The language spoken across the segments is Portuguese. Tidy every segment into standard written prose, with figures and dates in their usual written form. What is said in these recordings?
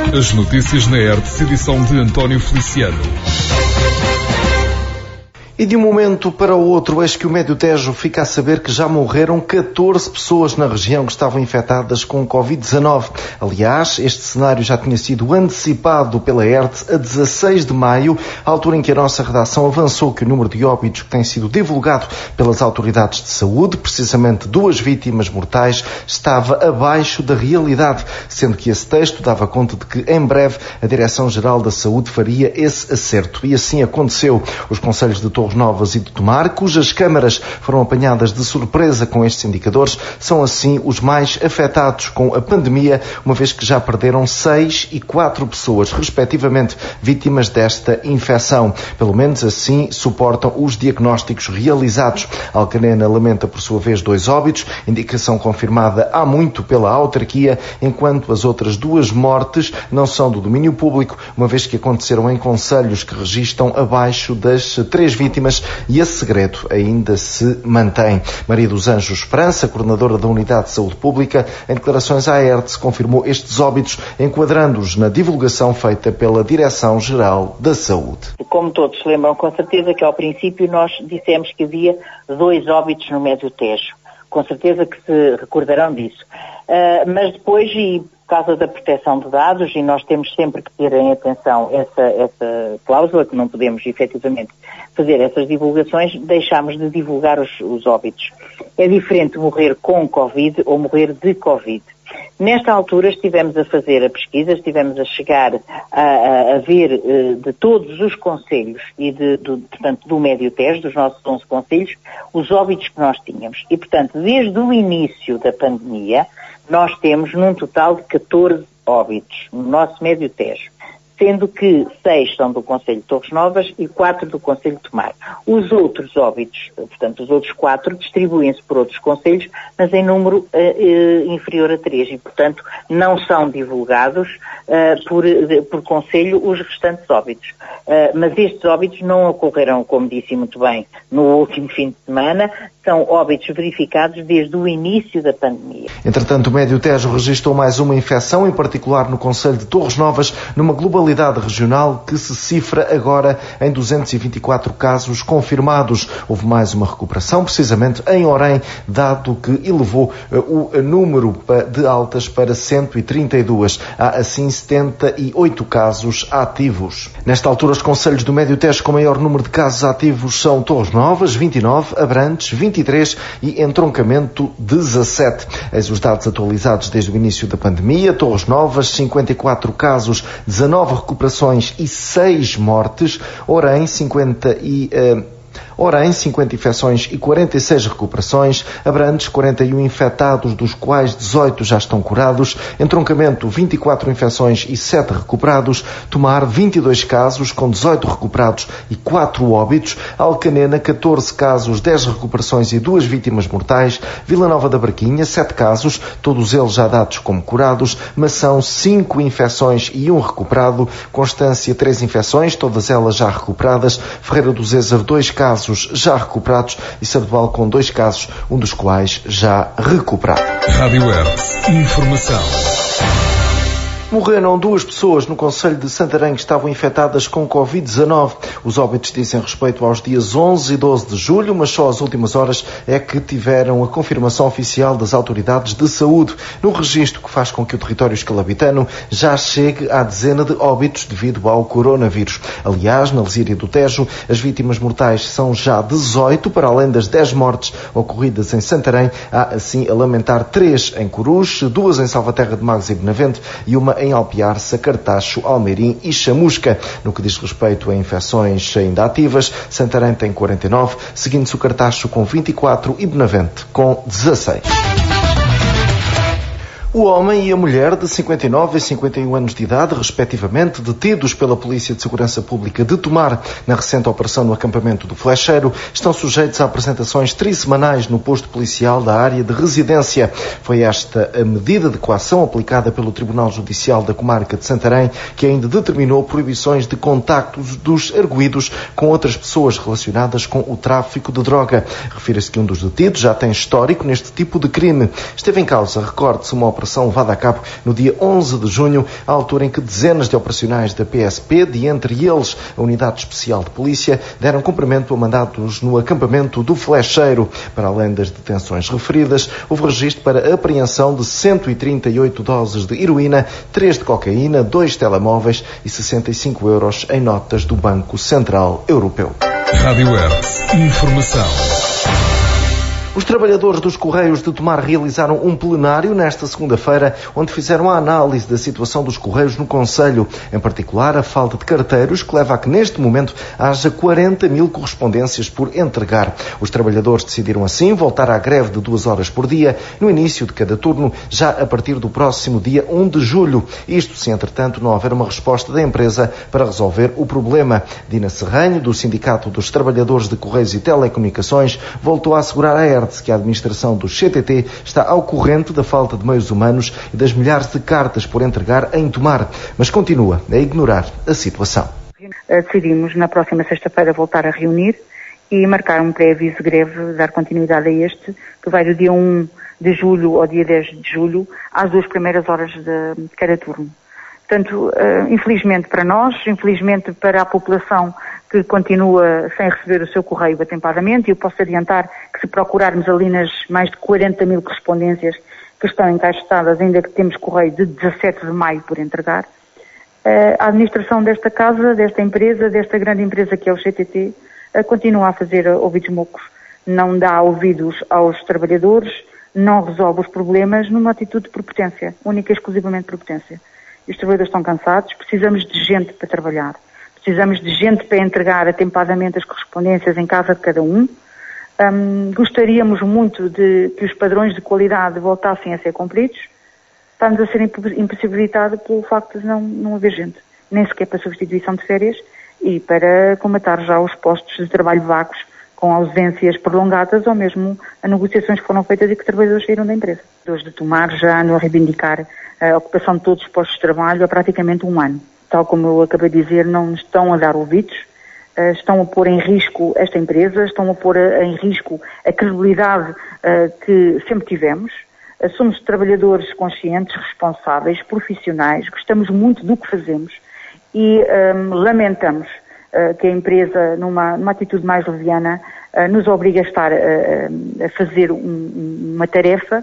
As notícias na Hertz, edição de António Feliciano. E de um momento para o outro, eis que o Médio Tejo fica a saber que já morreram 14 pessoas na região que estavam infectadas com Covid-19. Aliás, este cenário já tinha sido antecipado pela Hertz a 16 de maio, à altura em que a nossa redação avançou que o número de óbitos que tem sido divulgado pelas autoridades de saúde, precisamente 2 vítimas mortais, estava abaixo da realidade, sendo que esse texto dava conta de que, em breve, a Direção-Geral da Saúde faria esse acerto. E assim aconteceu. Os concelhos de Torres Novas e de Tomar, cujas câmaras foram apanhadas de surpresa com estes indicadores, são assim os mais afetados com a pandemia, uma vez que já perderam 6 e 4 pessoas, respectivamente, vítimas desta infecção. Pelo menos assim suportam os diagnósticos realizados. Alcanena lamenta, por sua vez, 2 óbitos, indicação confirmada há muito pela autarquia, enquanto as outras 2 mortes não são do domínio público, uma vez que aconteceram em concelhos que registram abaixo das 3 vítimas, e esse segredo ainda se mantém. Maria dos Anjos França, coordenadora da Unidade de Saúde Pública, em declarações à Hertz, confirmou estes óbitos, enquadrando-os na divulgação feita pela Direção-Geral da Saúde. Como todos se lembram, com certeza que ao princípio nós dissemos que havia 2 óbitos no Médio Tejo. Com certeza que se recordarão disso. Mas depois, e por causa da proteção de dados, e nós temos sempre que ter em atenção essa cláusula, que não podemos efetivamente fazer essas divulgações, deixámos de divulgar os óbitos. É diferente morrer com Covid ou morrer de Covid. Nesta altura estivemos a fazer a pesquisa, estivemos a chegar a ver de todos os concelhos e portanto, do Médio Tejo, dos nossos 11 concelhos, os óbitos que nós tínhamos. E, portanto, desde o início da pandemia, nós temos num total de 14 óbitos no nosso Médio Tejo, sendo que 6 são do Concelho de Torres Novas e 4 do Concelho de Tomar. Os outros óbitos, portanto, os outros 4, distribuem-se por outros concelhos, mas em número inferior a 3 e, portanto, não são divulgados por concelho os restantes óbitos. Mas estes óbitos não ocorreram, como disse muito bem, no último fim de semana, são óbitos verificados desde o início da pandemia. Entretanto, o Médio Tejo registrou mais uma infecção, em particular no Concelho de Torres Novas, numa globalidade regional que se cifra agora em 224 casos confirmados. Houve mais uma recuperação, precisamente em Orém, dado que elevou o número de altas para 132. Há assim 78 casos ativos. Nesta altura, os concelhos do Médio Tejo com maior número de casos ativos são Torres Novas, 29, Abrantes, 23 e Entroncamento, 17. Eis os dados atualizados desde o início da pandemia. Torres Novas, 54 casos, 19 recuperações e 6 mortes. Orém, 50 infecções e 46 recuperações. Abrantes, 41 infectados, dos quais 18 já estão curados. Entroncamento, 24 infecções e 7 recuperados. Tomar, 22 casos, com 18 recuperados e 4 óbitos. Alcanena, 14 casos, 10 recuperações e 2 vítimas mortais. Vila Nova da Barquinha, 7 casos, todos eles já dados como curados. Mação, 5 infecções e 1 recuperado. Constância, 3 infecções, todas elas já recuperadas. Ferreira do Zézer, 2 casos já recuperados e Sardual com 2 casos, um dos quais já recuperado. Rádio Hertz. Informação. Morreram 2 pessoas no concelho de Santarém que estavam infectadas com Covid-19. Os óbitos dizem respeito aos dias 11 e 12 de julho, mas só às últimas horas é que tiveram a confirmação oficial das autoridades de saúde, no registro que faz com que o território escalabitano já chegue à dezena de óbitos devido ao coronavírus. Aliás, na Lesíria do Tejo, as vítimas mortais são já 18, para além das 10 mortes ocorridas em Santarém. Há, assim, a lamentar 3 em Corus, 2 em Salvaterra de Magos e Benavente e uma em Alpiarça, Cartacho, Almeirim e Chamusca. No que diz respeito a infecções ainda ativas, Santarém tem 49, seguindo-se o Cartacho com 24 e Benavente com 16. O homem e a mulher de 59 e 51 anos de idade, respectivamente, detidos pela Polícia de Segurança Pública de Tomar na recente operação no acampamento do Flecheiro, estão sujeitos a apresentações trissemanais no posto policial da área de residência. Foi esta a medida de coação aplicada pelo Tribunal Judicial da Comarca de Santarém, que ainda determinou proibições de contactos dos arguidos com outras pessoas relacionadas com o tráfico de droga. Refira-se que um dos detidos já tem histórico neste tipo de crime. Esteve em causa, recorde-se, uma operação operação levada a cabo no dia 11 de junho, à altura em que dezenas de operacionais da PSP, de entre eles a Unidade Especial de Polícia, deram cumprimento a mandados no acampamento do Flecheiro. Para além das detenções referidas, houve registro para a apreensão de 138 doses de heroína, 3 de cocaína, 2 telemóveis e 65 euros em notas do Banco Central Europeu. Rádio Hertz. Informação. Os trabalhadores dos Correios de Tomar realizaram um plenário nesta segunda-feira, onde fizeram a análise da situação dos Correios no concelho, em particular a falta de carteiros, que leva a que neste momento haja 40 mil correspondências por entregar. Os trabalhadores decidiram assim voltar à greve de 2 horas por dia, no início de cada turno, já a partir do próximo dia 1 de julho. Isto se, entretanto, não houver uma resposta da empresa para resolver o problema. Dina Serranho, do Sindicato dos Trabalhadores de Correios e Telecomunicações, voltou a assegurar à que a administração do CTT está ao corrente da falta de meios humanos e das milhares de cartas por entregar em Tomar, mas continua a ignorar a situação. Decidimos na próxima sexta-feira voltar a reunir e marcar um pré-aviso de greve, dar continuidade a este, que vai do dia 1 de julho ao dia 10 de julho, às 2 primeiras horas de cada turno. Portanto, infelizmente para nós, infelizmente para a população que continua sem receber o seu correio atempadamente, e eu posso adiantar que se procurarmos ali nas mais de 40 mil correspondências que estão encaixotadas, ainda que temos correio de 17 de maio por entregar, a administração desta casa, desta empresa, desta grande empresa que é o CTT, continua a fazer ouvidos mocos. Não dá ouvidos aos trabalhadores, não resolve os problemas numa atitude de prepotência, única e exclusivamente prepotência. Os trabalhadores estão cansados, precisamos de gente para trabalhar. Precisamos de gente para entregar atempadamente as correspondências em casa de cada um. Gostaríamos muito de que os padrões de qualidade voltassem a ser cumpridos. Estamos a ser impossibilitados pelo facto de não haver gente, nem sequer para substituição de férias e para combater já os postos de trabalho vagos com ausências prolongadas ou mesmo a negociações que foram feitas e que os trabalhadores saíram da empresa. Os de Tomar já andam a reivindicar a ocupação de todos os postos de trabalho há praticamente um ano. Tal como eu acabei de dizer, não estão a dar ouvidos, estão a pôr em risco esta empresa, estão a pôr em risco a credibilidade que sempre tivemos. Somos trabalhadores conscientes, responsáveis, profissionais, gostamos muito do que fazemos e lamentamos que a empresa, numa atitude mais leviana, nos obriga a estar a fazer uma tarefa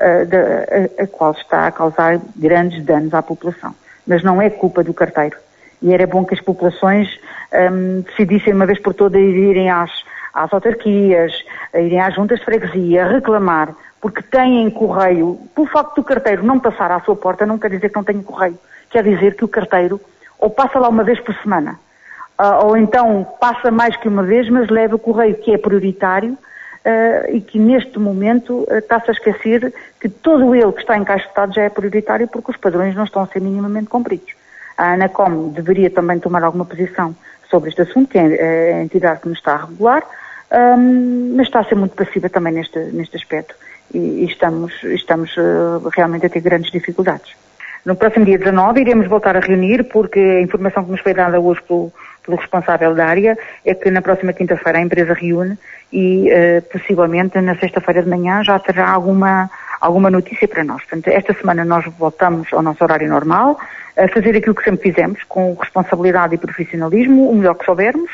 a qual está a causar grandes danos à população. Mas não é culpa do carteiro. E era bom que as populações decidissem uma vez por todas irem às autarquias, irem às juntas de freguesia, reclamar, porque têm correio. Pelo facto do carteiro não passar à sua porta não quer dizer que não tenha correio. Quer dizer que o carteiro ou passa lá uma vez por semana, ou então passa mais que uma vez, mas leva o correio que é prioritário, e que neste momento está-se a esquecer que todo ele que está encaixotado já é prioritário porque os padrões não estão a ser minimamente cumpridos. A ANACOM deveria também tomar alguma posição sobre este assunto, que é a entidade que nos está a regular, mas está a ser muito passiva também neste aspecto e estamos realmente a ter grandes dificuldades. No próximo dia 19 iremos voltar a reunir porque a informação que nos foi dada hoje pelo responsável da área é que na próxima quinta-feira a empresa reúne e possivelmente na sexta-feira de manhã já terá alguma notícia para nós. Portanto, esta semana nós voltamos ao nosso horário normal, a fazer aquilo que sempre fizemos, com responsabilidade e profissionalismo, o melhor que soubermos,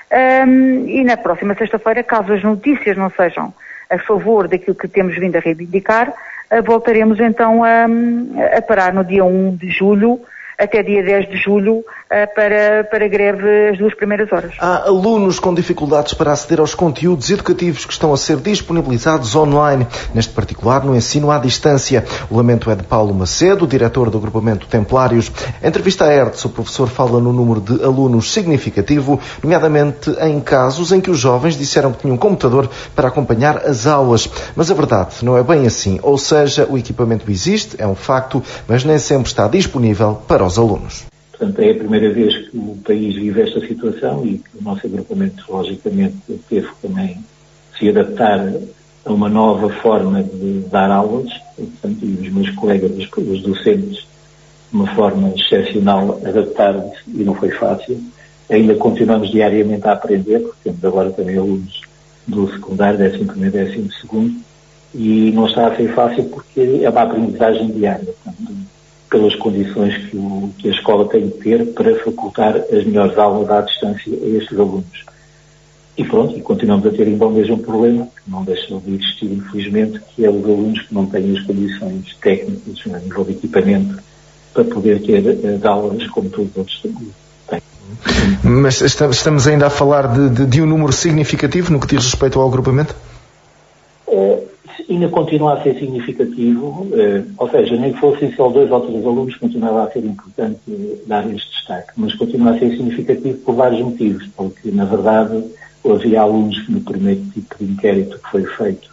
e na próxima sexta-feira, caso as notícias não sejam a favor daquilo que temos vindo a reivindicar, voltaremos então a parar no dia 1 de julho até dia 10 de julho para greve as 2 primeiras horas. Há alunos com dificuldades para aceder aos conteúdos educativos que estão a ser disponibilizados online, neste particular no ensino à distância. O lamento é de Paulo Macedo, diretor do agrupamento Templários. Em entrevista à Hertz, o professor fala no número de alunos significativo, nomeadamente em casos em que os jovens disseram que tinham um computador para acompanhar as aulas. Mas a verdade não é bem assim. Ou seja, o equipamento existe, é um facto, mas nem sempre está disponível para os alunos. Portanto, é a primeira vez que o país vive esta situação e que o nosso agrupamento, logicamente, teve também de se adaptar a uma nova forma de dar aulas. Portanto, e os meus colegas, os docentes, de uma forma excepcional, adaptaram-se e não foi fácil. Ainda continuamos diariamente a aprender, porque temos agora também alunos do secundário, 11º e 12º, E não está a ser fácil porque é uma aprendizagem diária, portanto, pelas condições que a escola tem de ter para facultar as melhores aulas à distância a estes alunos. E pronto, e continuamos a ter ainda o mesmo problema, que não deixa de existir, infelizmente, que é os alunos que não têm as condições técnicas a nível de equipamento para poder ter as aulas como todos os outros têm. Mas estamos ainda a falar de um número significativo no que diz respeito ao agrupamento? Ainda continua a ser significativo, ou seja, nem que fossem só 2 ou 3 alunos, continuava a ser importante dar este destaque, mas continua a ser significativo por vários motivos, porque, na verdade, havia alunos que no primeiro tipo de inquérito que foi feito,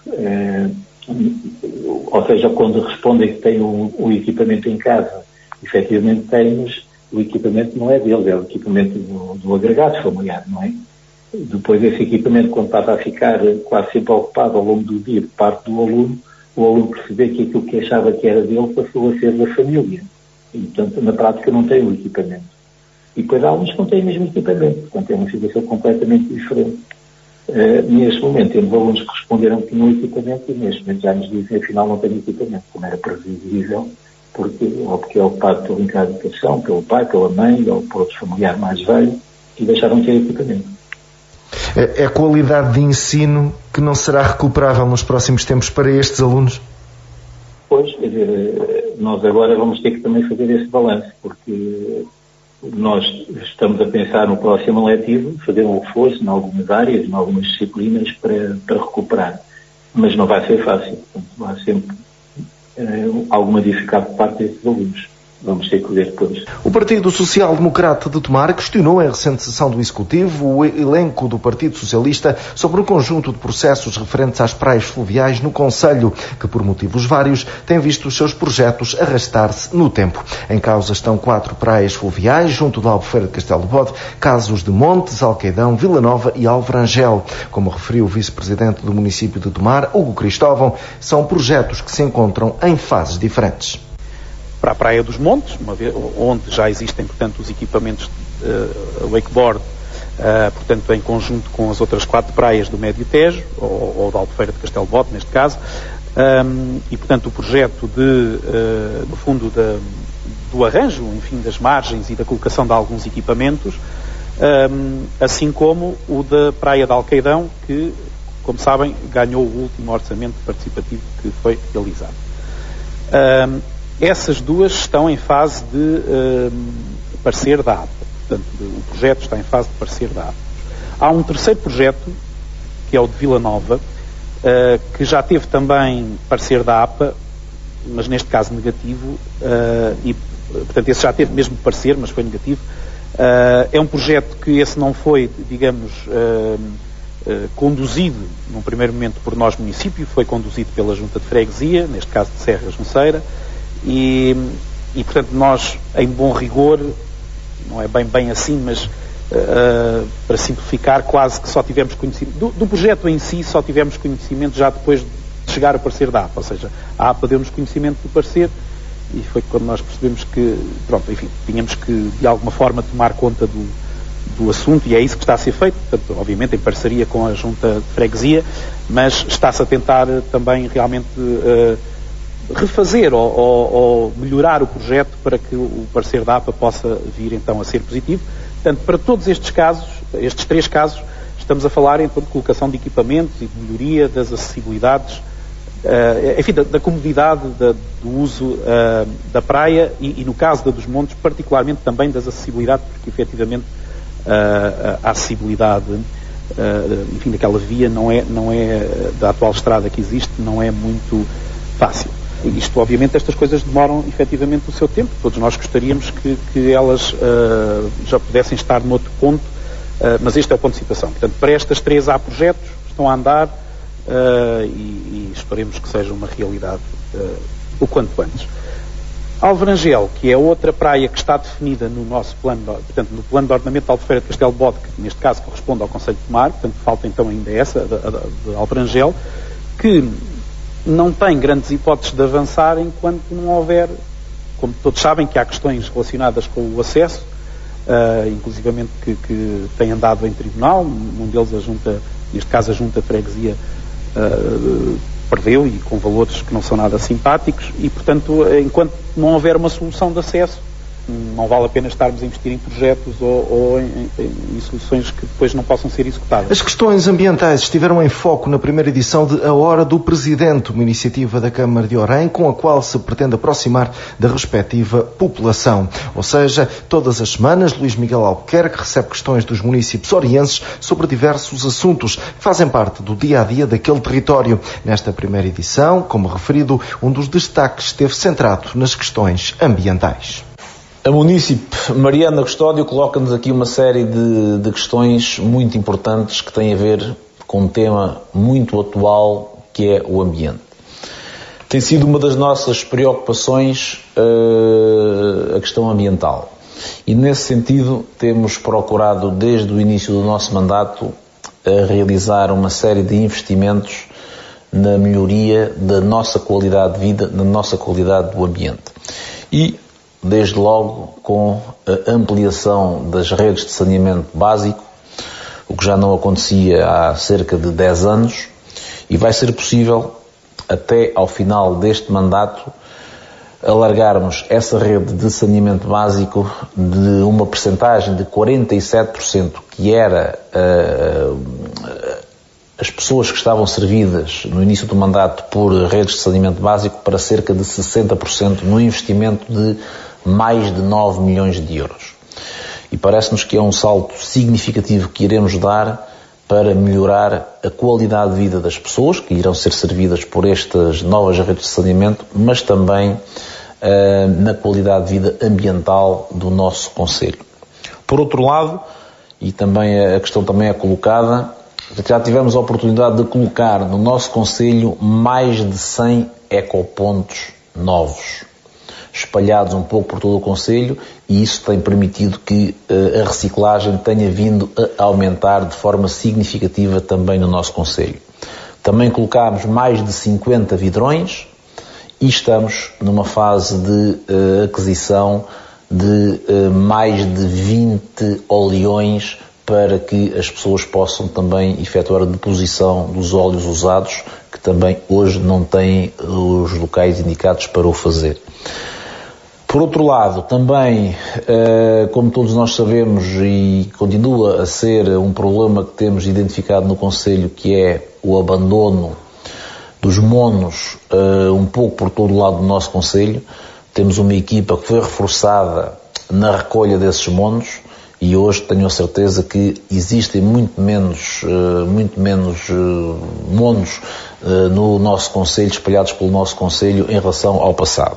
ou seja, quando respondem que têm o equipamento em casa, efetivamente têm, mas o equipamento não é deles, é o equipamento do agregado familiar, não é? Depois esse equipamento, quando passa a ficar quase sempre ocupado ao longo do dia por parte do aluno, o aluno perceber que aquilo que achava que era dele passou a ser da família. E, portanto, na prática não tem o equipamento. E depois há alunos que não têm o mesmo equipamento, portanto é uma situação completamente diferente. Neste momento temos alunos que responderam que tinham equipamento e neste momento já nos dizem afinal não têm equipamento, como era previsível, porque é ocupado pela educação, pelo pai, pela mãe ou por outro familiar mais velho e deixaram de ter equipamento. É a qualidade de ensino que não será recuperável nos próximos tempos para estes alunos? Pois, quer dizer, nós agora vamos ter que também fazer esse balanço, porque nós estamos a pensar no próximo letivo, fazer um reforço em algumas áreas, em algumas disciplinas para recuperar. Mas não vai ser fácil, portanto, há sempre alguma dificuldade por parte desses alunos. Vamos ter que ver depois. O Partido Social Democrata de Tomar questionou em recente sessão do Executivo o elenco do Partido Socialista sobre um conjunto de processos referentes às praias fluviais no concelho, que por motivos vários têm visto os seus projetos arrastar-se no tempo. Em causa estão 4 praias fluviais junto da Albufeira de Castelo de Bode, casos de Montes, Alqueidão, Vila Nova e Alvrangel. Como referiu o vice-presidente do município de Tomar, Hugo Cristóvão, são projetos que se encontram em fases diferentes. Para a Praia dos Montes, onde já existem, portanto, os equipamentos wakeboard, portanto, em conjunto com as outras 4 praias do Médio Tejo, ou da Albufeira de Castelo de Bode, neste caso, e, portanto, o projeto no fundo, do arranjo, enfim, das margens e da colocação de alguns equipamentos, assim como o da Praia de Alqueidão, que, como sabem, ganhou o último orçamento participativo que foi realizado. Essas duas estão em fase de parecer da APA. Portanto, o projeto está em fase de parecer da APA. Há um terceiro projeto, que é o de Vila Nova, que já teve também parecer da APA, mas neste caso negativo, e, portanto, esse já teve mesmo parecer, mas foi negativo. É um projeto que esse não foi, digamos, conduzido, num primeiro momento, por nós, município, foi conduzido pela Junta de Freguesia, neste caso de Serras Junceira, e, portanto, nós, em bom rigor, não é bem assim, mas para simplificar, quase que só tivemos conhecimento do projeto em si, só tivemos conhecimento já depois de chegar a parecer da APA, ou seja, a APA deu-nos conhecimento do parecer e foi quando nós percebemos que, pronto, enfim, tínhamos que de alguma forma tomar conta do assunto e é isso que está a ser feito, portanto, obviamente em parceria com a Junta de Freguesia, mas está-se a tentar também realmente refazer ou melhorar o projeto para que o parecer da APA possa vir então a ser positivo. Portanto, para todos estes casos, estes 3 casos, estamos a falar então de colocação de equipamentos e de melhoria das acessibilidades, enfim, da comodidade do uso da praia e no caso da dos Montes, particularmente também das acessibilidades, porque efetivamente a acessibilidade, enfim, daquela via não é da atual estrada que existe, não é muito fácil. Isto, obviamente, estas coisas demoram efetivamente o seu tempo. Todos nós gostaríamos que elas já pudessem estar noutro ponto, mas este é o ponto de situação. Portanto, para estas 3 há projetos, estão a andar e esperemos que seja uma realidade o quanto antes. Alvrangel, que é outra praia que está definida no nosso plano, portanto, no plano de ordenamento da Albufeira de Castelo de Bode, que neste caso corresponde ao Concelho de Tomar, portanto, falta então ainda essa, de Alvrangel, que não tem grandes hipóteses de avançar enquanto não houver, como todos sabem, que há questões relacionadas com o acesso, inclusivamente que tem andado em tribunal, um deles neste caso a Junta de Freguesia perdeu e com valores que não são nada simpáticos e, portanto, enquanto não houver uma solução de acesso, não vale a pena estarmos a investir em projetos ou em soluções que depois não possam ser executadas. As questões ambientais estiveram em foco na primeira edição de A Hora do Presidente, uma iniciativa da Câmara de Orem com a qual se pretende aproximar da respectiva população. Ou seja, todas as semanas, Luís Miguel Albuquerque recebe questões dos municípios orienses sobre diversos assuntos que fazem parte do dia-a-dia daquele território. Nesta primeira edição, como referido, um dos destaques esteve centrado nas questões ambientais. A munícipe Mariana Custódio coloca-nos aqui uma série de questões muito importantes que têm a ver com um tema muito atual, que é o ambiente. Tem sido uma das nossas preocupações a questão ambiental. E nesse sentido temos procurado desde o início do nosso mandato realizar uma série de investimentos na melhoria da nossa qualidade de vida, na nossa qualidade do ambiente. E desde logo com a ampliação das redes de saneamento básico, o que já não acontecia há cerca de 10 anos, e vai ser possível, até ao final deste mandato, alargarmos essa rede de saneamento básico de uma percentagem de 47%, que era as pessoas que estavam servidas no início do mandato por redes de saneamento básico, para cerca de 60% no investimento de mais de 9 milhões de euros. E parece-nos que é um salto significativo que iremos dar para melhorar a qualidade de vida das pessoas que irão ser servidas por estas novas redes de saneamento, mas também na qualidade de vida ambiental do nosso concelho. Por outro lado, e também a questão também é colocada, já tivemos a oportunidade de colocar no nosso concelho mais de 100 ecopontos novos, espalhados um pouco por todo o concelho, e isso tem permitido que a reciclagem tenha vindo a aumentar de forma significativa também no nosso concelho. Também colocámos mais de 50 vidrões e estamos numa fase de aquisição de mais de 20 oleões para que as pessoas possam também efetuar a deposição dos óleos usados, que também hoje não têm os locais indicados para o fazer. Por outro lado, também, como todos nós sabemos, e continua a ser um problema que temos identificado no concelho, que é o abandono dos monos um pouco por todo o lado do nosso concelho. Temos uma equipa que foi reforçada na recolha desses monos e hoje tenho a certeza que existem muito menos monos no nosso concelho, espalhados pelo nosso concelho em relação ao passado.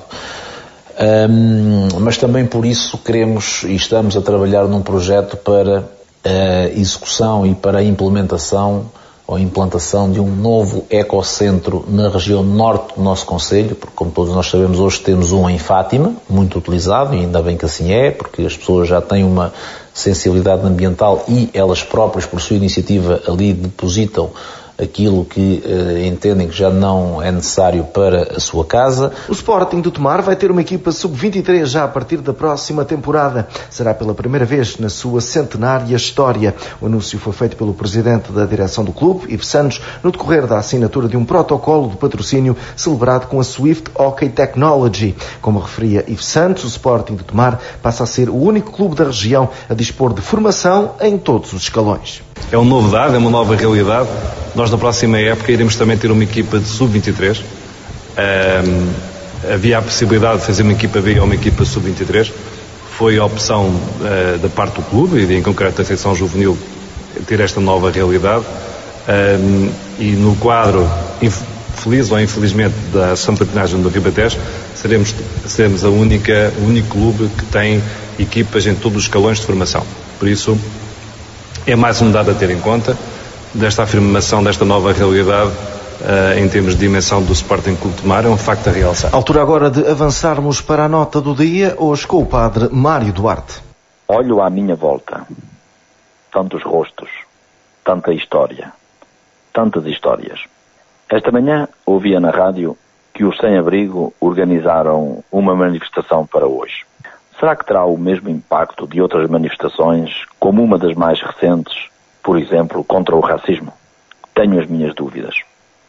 Mas também por isso queremos e estamos a trabalhar num projeto para a execução e para a implementação ou implantação de um novo ecocentro na região norte do nosso concelho, porque como todos nós sabemos hoje temos um em Fátima, muito utilizado, e ainda bem que assim é, porque as pessoas já têm uma sensibilidade ambiental e elas próprias, por sua iniciativa, ali depositam aquilo que entendem que já não é necessário para a sua casa. O Sporting do Tomar vai ter uma equipa sub-23 já a partir da próxima temporada. Será pela primeira vez na sua centenária história. O anúncio foi feito pelo presidente da direção do clube, Ivo Santos, no decorrer da assinatura de um protocolo de patrocínio celebrado com a Swift Hockey Technology. Como referia Ivo Santos, o Sporting do Tomar passa a ser o único clube da região a dispor de formação em todos os escalões. É uma novidade, é uma nova realidade. Nós na próxima época iremos também ter uma equipa de sub-23. Havia a possibilidade de fazer uma equipa B ou uma equipa sub-23. Foi a opção da parte do clube e em concreto da secção juvenil ter esta nova realidade. E no quadro, feliz ou infelizmente, da Associação de Patinagem do Ribatejo, seremos o único clube que tem equipas em todos os escalões de formação. Por isso, é mais um dado a ter em conta desta afirmação, desta nova realidade em termos de dimensão do Sporting Clube de Tomar, é um facto a realçar. Altura agora de avançarmos para a nota do dia, hoje com o padre Mário Duarte. Olho à minha volta, tantos rostos, tanta história, tantas histórias. Esta manhã ouvia na rádio que os sem-abrigo organizaram uma manifestação para hoje. Será que terá o mesmo impacto de outras manifestações, como uma das mais recentes, por exemplo, contra o racismo? Tenho as minhas dúvidas.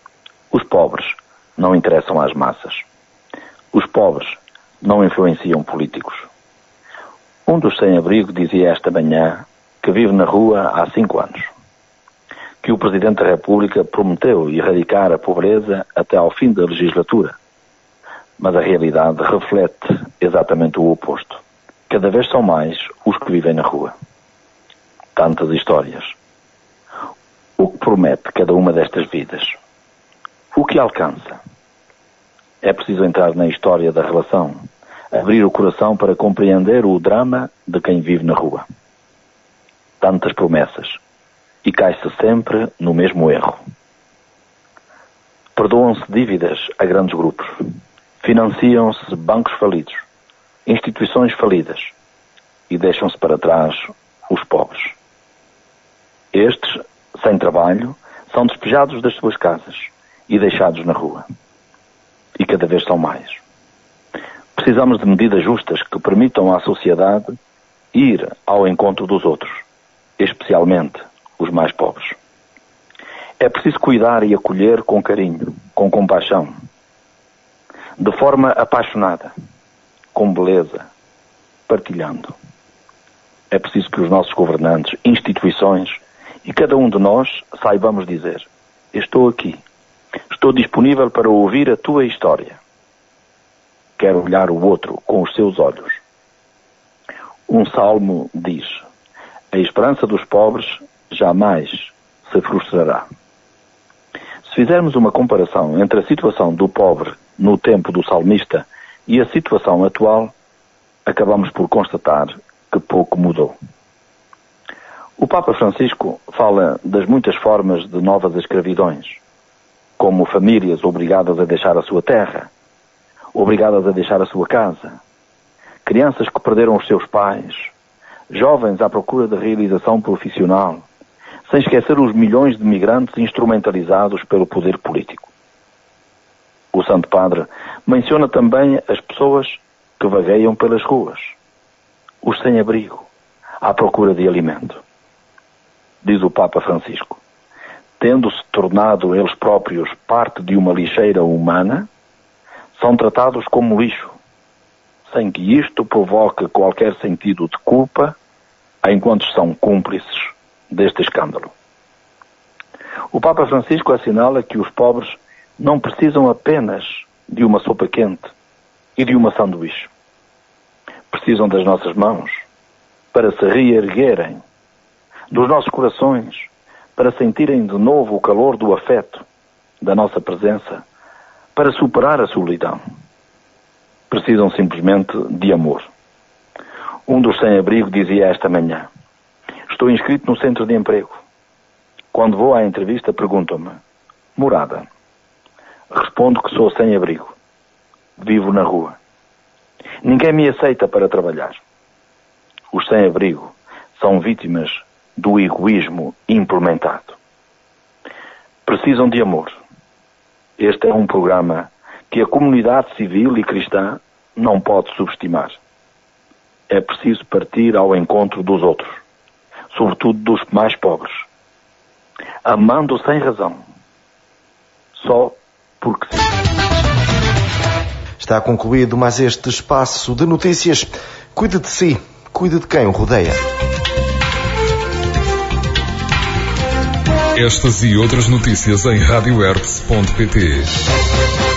Os pobres não interessam às massas. Os pobres não influenciam políticos. Um dos sem-abrigo dizia esta manhã que vive na rua há 5 anos. Que o Presidente da República prometeu erradicar a pobreza até ao fim da legislatura. Mas a realidade reflete exatamente o oposto. Cada vez são mais os que vivem na rua. Tantas histórias. O que promete cada uma destas vidas? O que alcança? É preciso entrar na história da relação, abrir o coração para compreender o drama de quem vive na rua. Tantas promessas, e cai-se sempre no mesmo erro. Perdoam-se dívidas a grandes grupos, financiam-se bancos falidos, instituições falidas, e deixam-se para trás os pobres. Estes, sem trabalho, são despejados das suas casas e deixados na rua. E cada vez são mais. Precisamos de medidas justas que permitam à sociedade ir ao encontro dos outros, especialmente os mais pobres. É preciso cuidar e acolher com carinho, com compaixão, de forma apaixonada, com beleza, partilhando. É preciso que os nossos governantes, instituições e cada um de nós saibamos dizer: estou aqui, estou disponível para ouvir a tua história. Quero olhar o outro com os seus olhos. Um salmo diz: a esperança dos pobres jamais se frustrará. Se fizermos uma comparação entre a situação do pobre no tempo do salmista e a situação atual, acabamos por constatar que pouco mudou. O Papa Francisco fala das muitas formas de novas escravidões, como famílias obrigadas a deixar a sua terra, obrigadas a deixar a sua casa, crianças que perderam os seus pais, jovens à procura de realização profissional, sem esquecer os milhões de migrantes instrumentalizados pelo poder político. O Santo Padre menciona também as pessoas que vagueiam pelas ruas, os sem-abrigo, à procura de alimento. Diz o Papa Francisco: tendo-se tornado eles próprios parte de uma lixeira humana, são tratados como lixo, sem que isto provoque qualquer sentido de culpa, enquanto são cúmplices deste escândalo. O Papa Francisco assinala que os pobres não precisam apenas de uma sopa quente e de uma sanduíche. Precisam das nossas mãos para se reerguerem, dos nossos corações para sentirem de novo o calor do afeto, da nossa presença, para superar a solidão. Precisam simplesmente de amor. Um dos sem-abrigo dizia esta manhã: estou inscrito no centro de emprego. Quando vou à entrevista perguntam-me: morada? Respondo que sou sem-abrigo. Vivo na rua. Ninguém me aceita para trabalhar. Os sem-abrigo são vítimas do egoísmo implementado. Precisam de amor. Este é um programa que a comunidade civil e cristã não pode subestimar. É preciso partir ao encontro dos outros, sobretudo dos mais pobres, amando sem razão, só porque sim. Está concluído mais este espaço de notícias. Cuide de si, cuide de quem o rodeia. Estas e outras notícias em radiohertz.pt.